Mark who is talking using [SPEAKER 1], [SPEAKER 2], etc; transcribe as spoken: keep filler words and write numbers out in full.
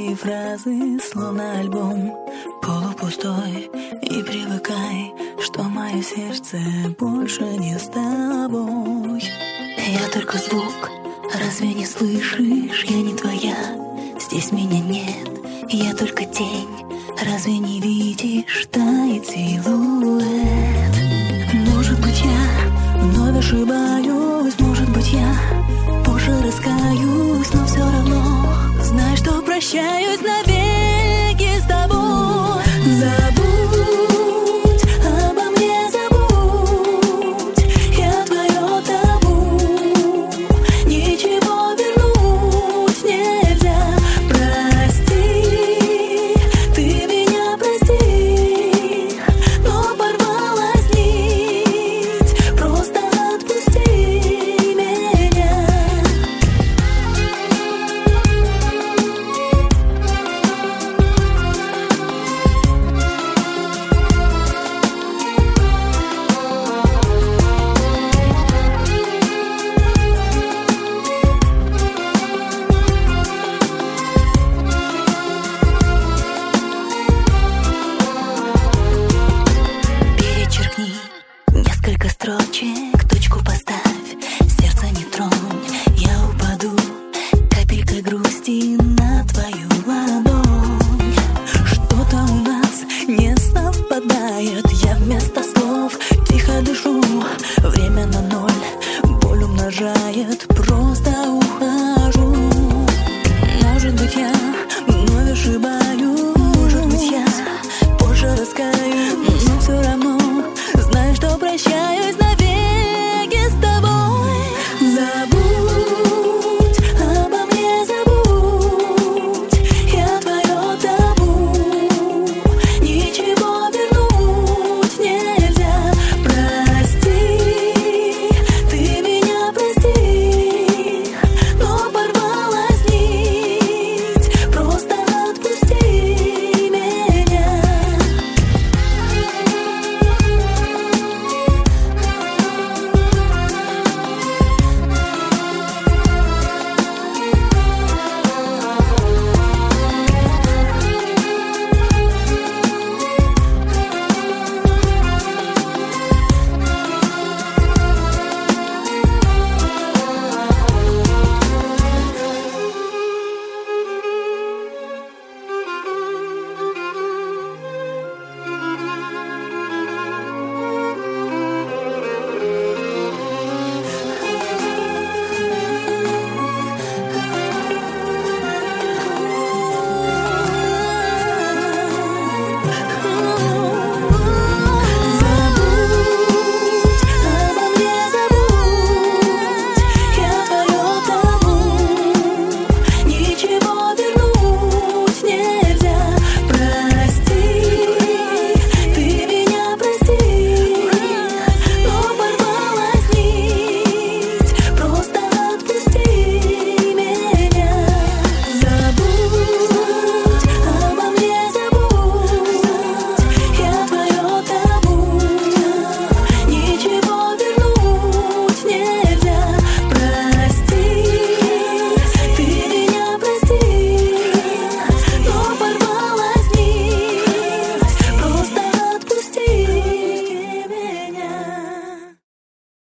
[SPEAKER 1] твои фразы, словно альбом полупустой. И привыкай, что мое сердце больше не с тобой. Я только звук, разве не слышишь? Я не твоя, здесь меня нет. Я только тень, разве не видишь? Тает силуэт. Может быть, я вновь ошибаюсь, может быть, я позже раскаюсь, но все равно знай, что прощаюсь навек.